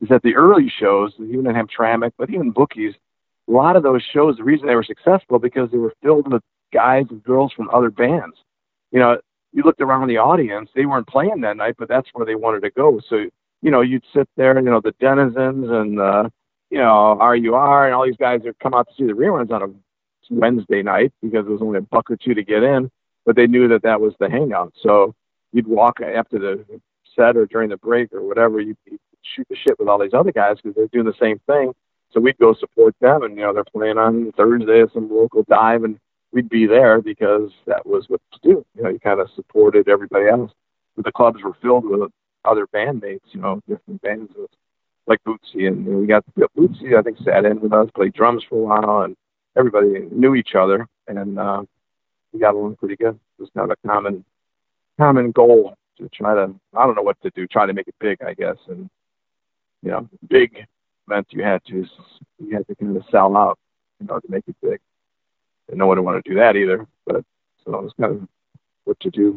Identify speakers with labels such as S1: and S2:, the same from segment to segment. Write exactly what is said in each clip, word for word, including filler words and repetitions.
S1: is that the early shows, even in Hamtramck, but even Bookies, a lot of those shows, the reason they were successful because they were filled with guys and girls from other bands. You know, you looked around the audience, they weren't playing that night, but that's where they wanted to go. So, you know, you'd sit there, you know, the Denizens and, uh, you know, R U R and all these guys would come out to see the reruns on a Wednesday night because it was only a buck or two to get in, but they knew that that was the hangout. So you'd walk after the set or during the break or whatever, you'd, you'd shoot the shit with all these other guys because they're doing the same thing. So we'd go support them, and you know they're playing on Thursday at some local dive, and we'd be there because that was what to do. You know, you kind of supported everybody else. But the clubs were filled with other bandmates, you know, different bands like Bootsy, and you know, we got Bootsy. I think sat in with us, played drums for a while, and everybody knew each other, and uh, we got along pretty good. It was kind of a common common goal to try to, I don't know what to do, try to make it big, I guess, and you know, big meant you had to you had to kind of sell out, you know, to make it big. And no one would want to do that either. But so it was kind of what to do.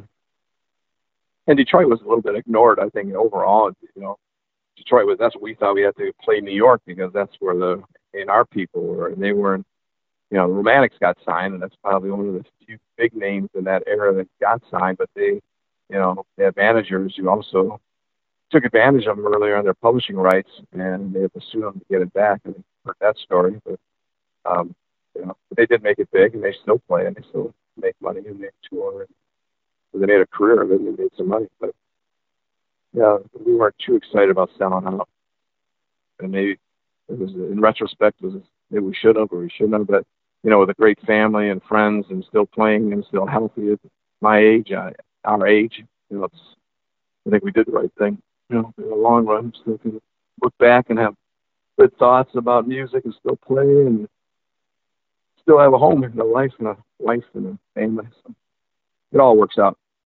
S1: And Detroit was a little bit ignored, I think, overall. You know, Detroit was, that's what we thought. We had to play New York because that's where the A and R people were, and they weren't. You know, the Romantics got signed, and that's probably one of the few big names in that era that got signed. But they, you know, they had managers who also took advantage of them earlier on their publishing rights, and they had to sue them to get it back. And heard that story, but um, you know, but they did make it big, and they still play, and they still make money, and they tour, and so they made a career of it, and they made some money. But yeah, we weren't too excited about selling out, and maybe it was, in retrospect, it was maybe we should have or we shouldn't have. But you know, with a great family and friends, and still playing and still healthy at my age, uh, our age, you know, it's, I think we did the right thing. You know, in the long run, still can look back and have good thoughts about music and still play and still have a home and a life and a wife and a family. So it all works out.